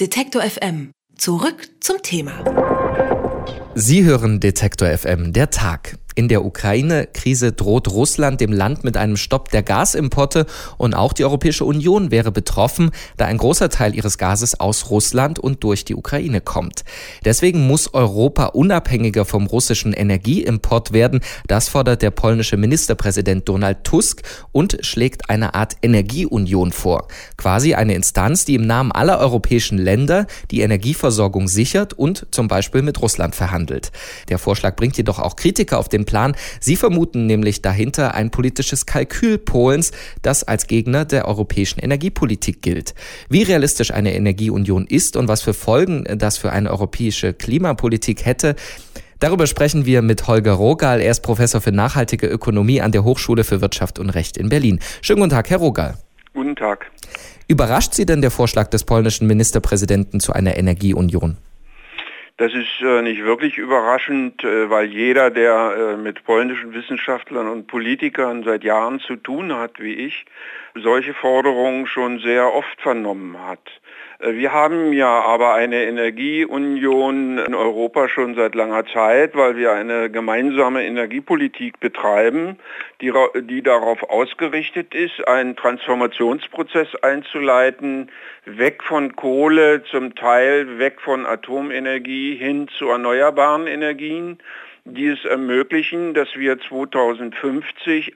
Detektor FM. Zurück zum Thema. Sie hören Detektor FM, der Tag. In der Ukraine-Krise droht Russland dem Land mit einem Stopp der Gasimporte und auch die Europäische Union wäre betroffen, da ein großer Teil ihres Gases aus Russland und durch die Ukraine kommt. Deswegen muss Europa unabhängiger vom russischen Energieimport werden. Das fordert der polnische Ministerpräsident Donald Tusk und schlägt eine Art Energieunion vor. Quasi eine Instanz, die im Namen aller europäischen Länder die Energieversorgung sichert und zum Beispiel mit Russland verhandelt. Der Vorschlag bringt jedoch auch Kritiker auf den Plan. Sie vermuten nämlich dahinter ein politisches Kalkül Polens, das als Gegner der europäischen Energiepolitik gilt. Wie realistisch eine Energieunion ist und was für Folgen das für eine europäische Klimapolitik hätte, darüber sprechen wir mit Holger Rogal. Er ist Professor für nachhaltige Ökonomie an der Hochschule für Wirtschaft und Recht in Berlin. Schönen guten Tag, Herr Rogal. Guten Tag. Überrascht Sie denn der Vorschlag des polnischen Ministerpräsidenten zu einer Energieunion? Das ist nicht wirklich überraschend, weil jeder, der mit polnischen Wissenschaftlern und Politikern seit Jahren zu tun hat, wie ich, solche Forderungen schon sehr oft vernommen hat. Wir haben ja aber eine Energieunion in Europa schon seit langer Zeit, weil wir eine gemeinsame Energiepolitik betreiben, die darauf ausgerichtet ist, einen Transformationsprozess einzuleiten, weg von Kohle, zum Teil weg von Atomenergie hin zu erneuerbaren Energien, die es ermöglichen, dass wir 2050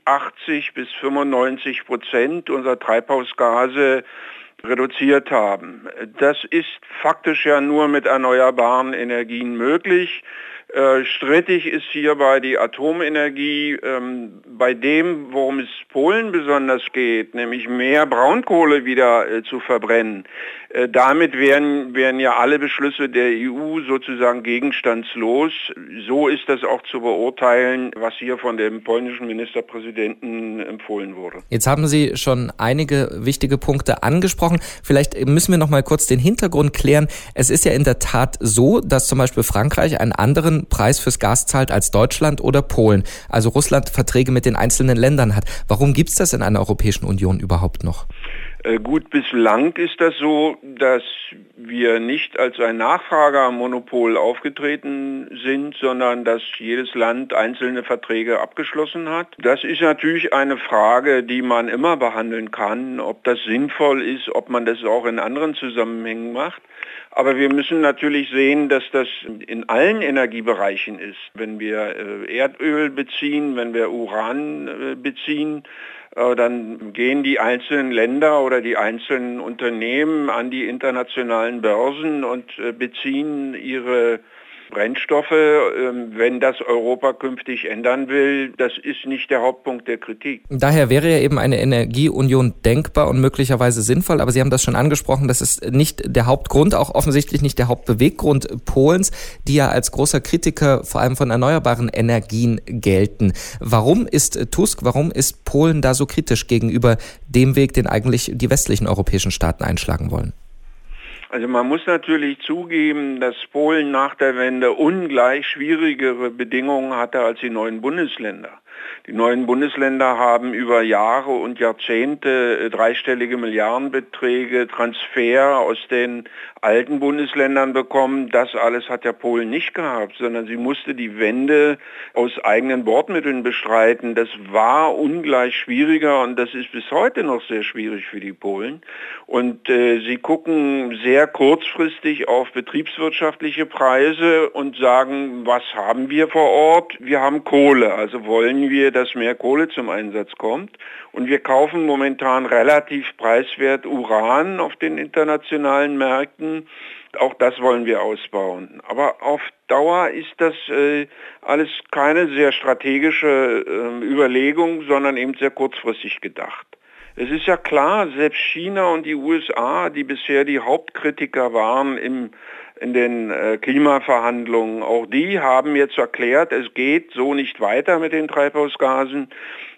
80-95% unserer Treibhausgase reduziert haben. Das ist faktisch ja nur mit erneuerbaren Energien möglich. Strittig ist hierbei die Atomenergie. Bei dem, worum es Polen besonders geht, nämlich mehr Braunkohle wieder zu verbrennen. Damit wären ja alle Beschlüsse der EU sozusagen gegenstandslos. So ist das auch zu beurteilen, was hier von dem polnischen Ministerpräsidenten empfohlen wurde. Jetzt haben Sie schon einige wichtige Punkte angesprochen. Vielleicht müssen wir noch mal kurz den Hintergrund klären. Es ist ja in der Tat so, dass zum Beispiel Frankreich einen anderen Preis fürs Gas zahlt als Deutschland oder Polen. Also Russland Verträge mit den einzelnen Ländern hat. Warum gibt es das in einer Europäischen Union überhaupt noch? Gut, bislang ist das so, dass wir nicht als ein Nachfragermonopol aufgetreten sind, sondern dass jedes Land einzelne Verträge abgeschlossen hat. Das ist natürlich eine Frage, die man immer behandeln kann, ob das sinnvoll ist, ob man das auch in anderen Zusammenhängen macht. Aber wir müssen natürlich sehen, dass das in allen Energiebereichen ist. Wenn wir Erdöl beziehen, wenn wir Uran beziehen, dann gehen die einzelnen Länder oder die einzelnen Unternehmen an die internationalen Börsen und beziehen ihre Brennstoffe. Wenn das Europa künftig ändern will, das ist nicht der Hauptpunkt der Kritik. Daher wäre ja eben eine Energieunion denkbar und möglicherweise sinnvoll, aber Sie haben das schon angesprochen, das ist nicht der Hauptgrund, auch offensichtlich nicht der Hauptbeweggrund Polens, die ja als großer Kritiker vor allem von erneuerbaren Energien gelten. Warum ist Polen da so kritisch gegenüber dem Weg, den eigentlich die westlichen europäischen Staaten einschlagen wollen? Also man muss natürlich zugeben, dass Polen nach der Wende ungleich schwierigere Bedingungen hatte als die neuen Bundesländer. Die neuen Bundesländer haben über Jahre und Jahrzehnte dreistellige Milliardenbeträge Transfer aus den alten Bundesländern bekommen. Das alles hat ja Polen nicht gehabt, sondern sie musste die Wende aus eigenen Bordmitteln bestreiten. Das war ungleich schwieriger und das ist bis heute noch sehr schwierig für die Polen. Und sie gucken sehr kurzfristig auf betriebswirtschaftliche Preise und sagen, was haben wir vor Ort? Wir haben Kohle, also wollen wir, dass mehr Kohle zum Einsatz kommt. Und wir kaufen momentan relativ preiswert Uran auf den internationalen Märkten. Auch das wollen wir ausbauen. Aber auf Dauer ist das alles keine sehr strategische Überlegung, sondern eben sehr kurzfristig gedacht. Es ist ja klar, selbst China und die USA, die bisher die Hauptkritiker waren in den Klimaverhandlungen, auch die haben jetzt erklärt, es geht so nicht weiter mit den Treibhausgasen.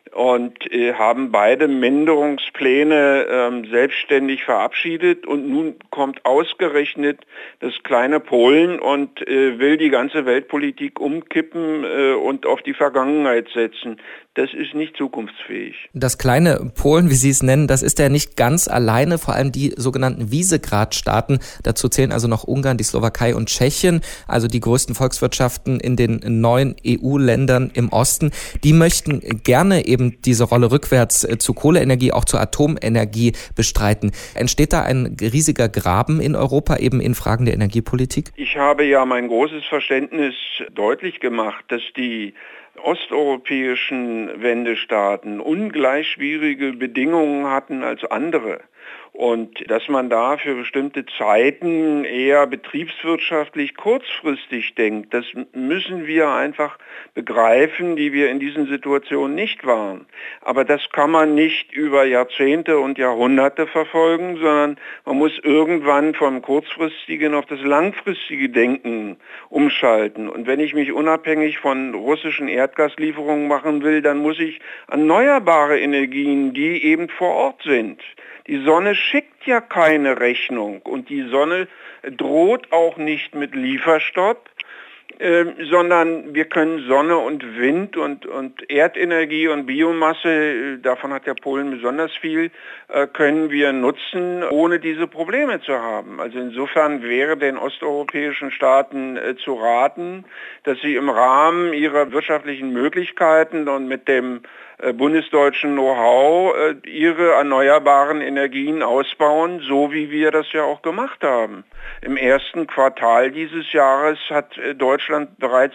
und haben beide Minderungspläne selbstständig verabschiedet. Und nun kommt ausgerechnet das kleine Polen und will die ganze Weltpolitik umkippen und auf die Vergangenheit setzen. Das ist nicht zukunftsfähig. Das kleine Polen, wie Sie es nennen, das ist ja nicht ganz alleine, vor allem die sogenannten Visegrad-Staaten. Dazu zählen also noch Ungarn, die Slowakei und Tschechien, also die größten Volkswirtschaften in den neuen EU-Ländern im Osten. Die möchten gerne eben diese Rolle rückwärts zu Kohleenergie, auch zur Atomenergie bestreiten. Entsteht da ein riesiger Graben in Europa eben in Fragen der Energiepolitik? Ich habe ja mein großes Verständnis deutlich gemacht, dass die osteuropäischen Wendestaaten ungleich schwierige Bedingungen hatten als andere. Und dass man da für bestimmte Zeiten eher betriebswirtschaftlich kurzfristig denkt, das müssen wir einfach begreifen, die wir in diesen Situationen nicht waren. Aber das kann man nicht über Jahrzehnte und Jahrhunderte verfolgen, sondern man muss irgendwann vom kurzfristigen auf das langfristige Denken umschalten. Und wenn ich mich unabhängig von russischen Erdgaslieferungen machen will, dann muss ich erneuerbare Energien, die eben vor Ort sind. Die Sonne schickt ja keine Rechnung und die Sonne droht auch nicht mit Lieferstopp, sondern wir können Sonne und Wind und Erdenergie und Biomasse, davon hat ja Polen besonders viel, können wir nutzen, ohne diese Probleme zu haben. Also insofern wäre den osteuropäischen Staaten zu raten, dass sie im Rahmen ihrer wirtschaftlichen Möglichkeiten und mit dem bundesdeutschen Know-how ihre erneuerbaren Energien ausbauen, so wie wir das ja auch gemacht haben. Im ersten Quartal dieses Jahres hat Deutschland bereits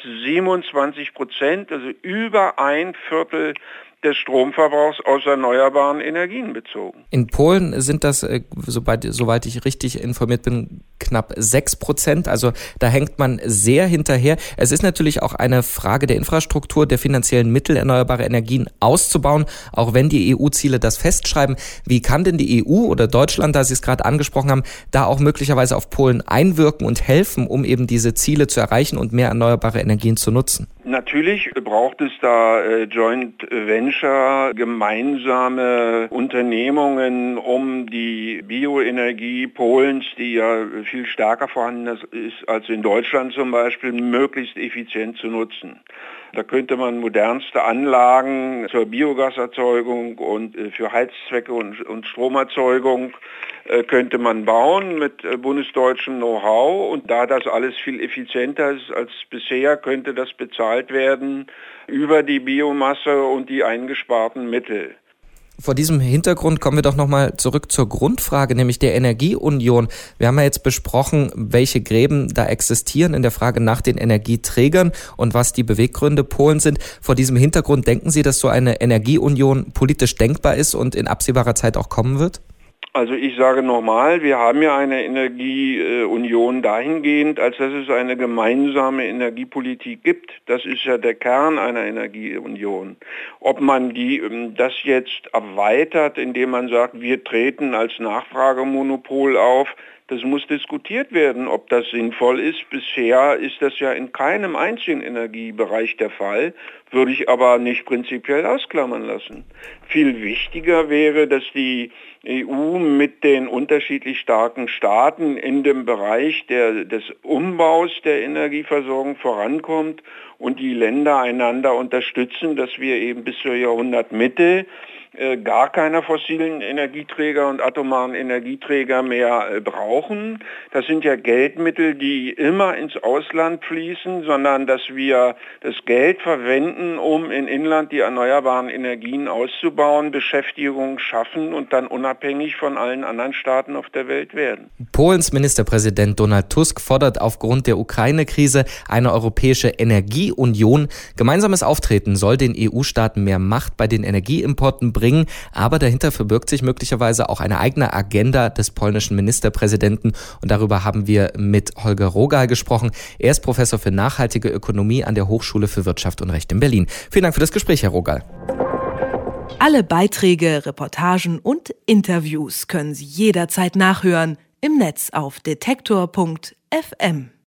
27%, also über ein Viertel des Stromverbrauchs aus erneuerbaren Energien bezogen. In Polen sind das, soweit ich richtig informiert bin, knapp 6%. Also da hängt man sehr hinterher. Es ist natürlich auch eine Frage der Infrastruktur, der finanziellen Mittel, erneuerbare Energien auszubauen, auch wenn die EU-Ziele das festschreiben. Wie kann denn die EU oder Deutschland, da Sie es gerade angesprochen haben, da auch möglicherweise auf Polen einwirken und helfen, um eben diese Ziele zu erreichen und mehr erneuerbare Energien zu nutzen? Natürlich braucht es da Joint Venture, gemeinsame Unternehmungen, um die Bioenergie Polens, die ja viel stärker vorhanden ist als in Deutschland zum Beispiel, möglichst effizient zu nutzen. Da könnte man modernste Anlagen zur Biogaserzeugung und für Heizzwecke und Stromerzeugung könnte man bauen mit bundesdeutschem Know-how. Und da das alles viel effizienter ist als bisher, könnte das bezahlt werden über die Biomasse und die eingesparten Mittel. Vor diesem Hintergrund kommen wir doch nochmal zurück zur Grundfrage, nämlich der Energieunion. Wir haben ja jetzt besprochen, welche Gräben da existieren in der Frage nach den Energieträgern und was die Beweggründe Polens sind. Vor diesem Hintergrund denken Sie, dass so eine Energieunion politisch denkbar ist und in absehbarer Zeit auch kommen wird? Also ich sage nochmal, wir haben ja eine Energieunion dahingehend, als dass es eine gemeinsame Energiepolitik gibt. Das ist ja der Kern einer Energieunion. Ob man das jetzt erweitert, indem man sagt, wir treten als Nachfragemonopol auf, das muss diskutiert werden, ob das sinnvoll ist. Bisher ist das ja in keinem einzigen Energiebereich der Fall, würde ich aber nicht prinzipiell ausklammern lassen. Viel wichtiger wäre, dass die EU mit den unterschiedlich starken Staaten in dem Bereich des Umbaus der Energieversorgung vorankommt und die Länder einander unterstützen, dass wir eben bis zur Jahrhundertmitte gar keine fossilen Energieträger und atomaren Energieträger mehr brauchen. Das sind ja Geldmittel, die immer ins Ausland fließen, sondern dass wir das Geld verwenden, um in Inland die erneuerbaren Energien auszubauen, Beschäftigung schaffen und dann unabhängig von allen anderen Staaten auf der Welt werden. Polens Ministerpräsident Donald Tusk fordert aufgrund der Ukraine-Krise eine europäische Energieunion. Gemeinsames Auftreten soll den EU-Staaten mehr Macht bei den Energieimporten bringen, aber dahinter verbirgt sich möglicherweise auch eine eigene Agenda des polnischen Ministerpräsidenten und darüber haben wir mit Holger Rogal gesprochen. Er ist Professor für nachhaltige Ökonomie an der Hochschule für Wirtschaft und Recht in Berlin. Vielen Dank für das Gespräch, Herr Rogal. Alle Beiträge, Reportagen und Interviews können Sie jederzeit nachhören im Netz auf detektor.fm.